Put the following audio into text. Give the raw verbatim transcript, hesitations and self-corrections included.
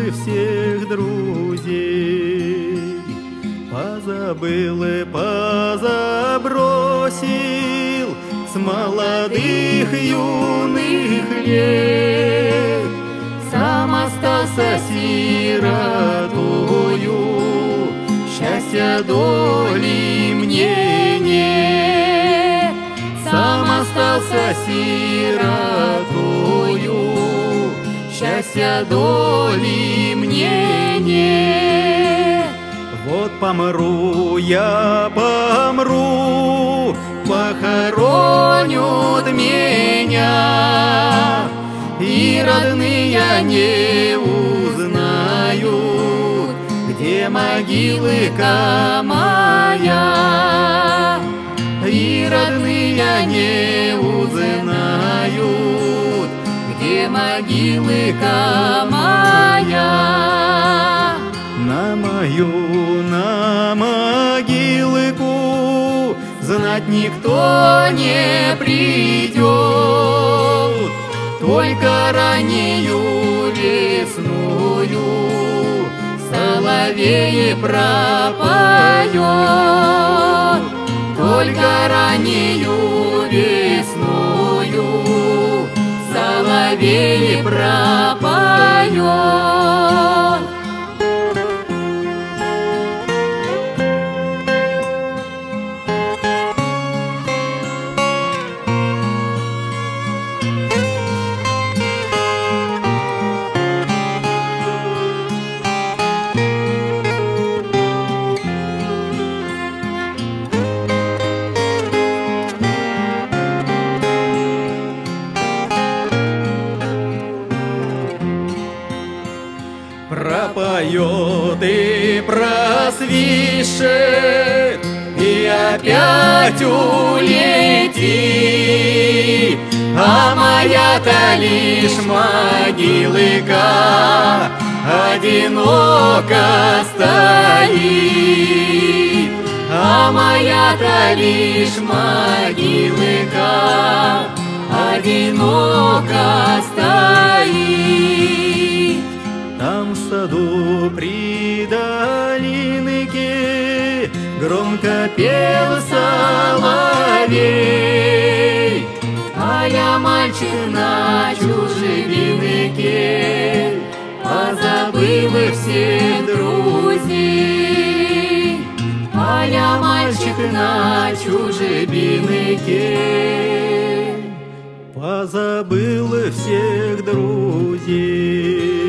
позабыл и всех друзей, позабыл и позабросил с молодых юных лет. Сам остался сиротою, счастья доли мне нет. Сам остался сиротою, счастья доли мне нет. Вот помру я, помру, похоронят меня, и родные не узнают, где могилка моя. И родные не узнают, где могилка моя. На мою, на могилку знать никто не придет, только раннюю весную соловей пропоет. Только раннюю весную соловей пропоет. Пропоет и просвищет, и опять улетит, а моя-то лишь могилка одиноко стоит. А моя-то лишь могилка одиноко стоит. Там в саду при долинке громко пел соловей, а я мальчик на чужбинке, позабыл и всех друзей. А я мальчик на чужбинке, позабыл и всех друзей.